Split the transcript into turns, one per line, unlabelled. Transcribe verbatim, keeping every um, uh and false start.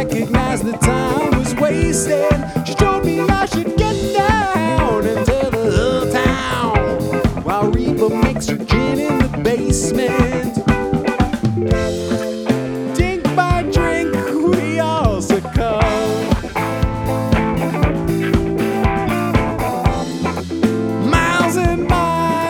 recognized the time was wasted. She told me I should get down and tell the whole town while Reba makes her